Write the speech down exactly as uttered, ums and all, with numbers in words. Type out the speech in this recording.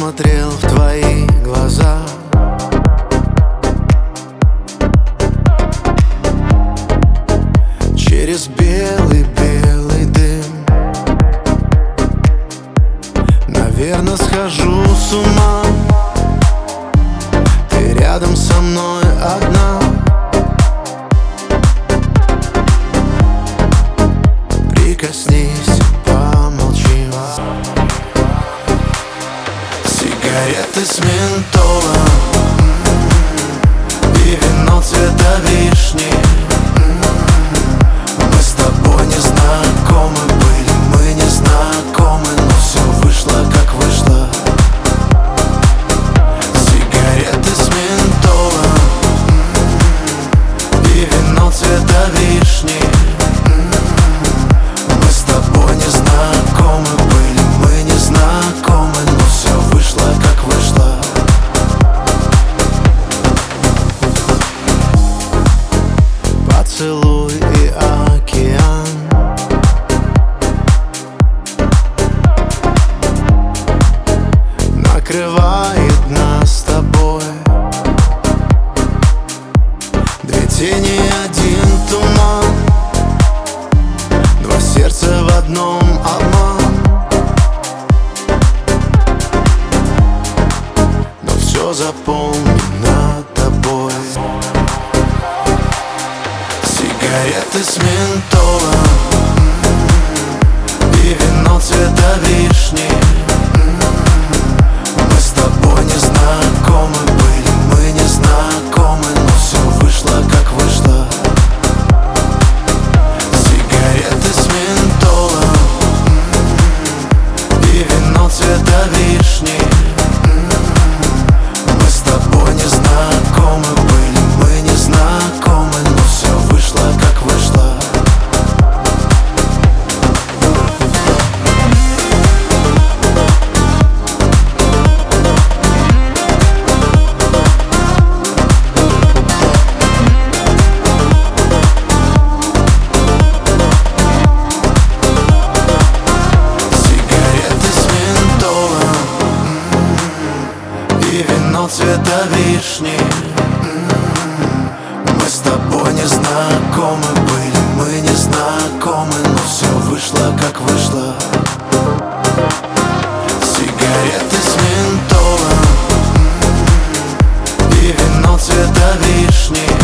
смотрел в твои глаза. Через белый-белый дым, наверно, схожу с ума. Ты рядом со мной одна. Прикоснись, помолчи. Сигареты с ментолом и вино цвета вишни. Мы с тобой не знакомы были, мы не знакомы, но все вышло как вышло. Сигареты с ментолом и вино цвета вишни. Мы с тобой не знакомы были, мы не знакомы, но все вышло как вышло. Поцелуй и океан, накрывает нас с тобой. Две тени, один туман, два сердца в одном, обман. Но все заполнено тобой. Сигареты с ментолом и вино цвета вишни. Мы с тобой не знакомы были, мы не знакомы, но все вышло как вышло. Сигареты с ментолом и вино цвета вишни. Мы с тобой не знакомы были, мы не знакомы, но все вышло как вышло. Цвета вишни. Мы с тобой не знакомы были, мы не знакомы, но все вышло как вышло. Сигареты с ментолом и вино цвета вишни.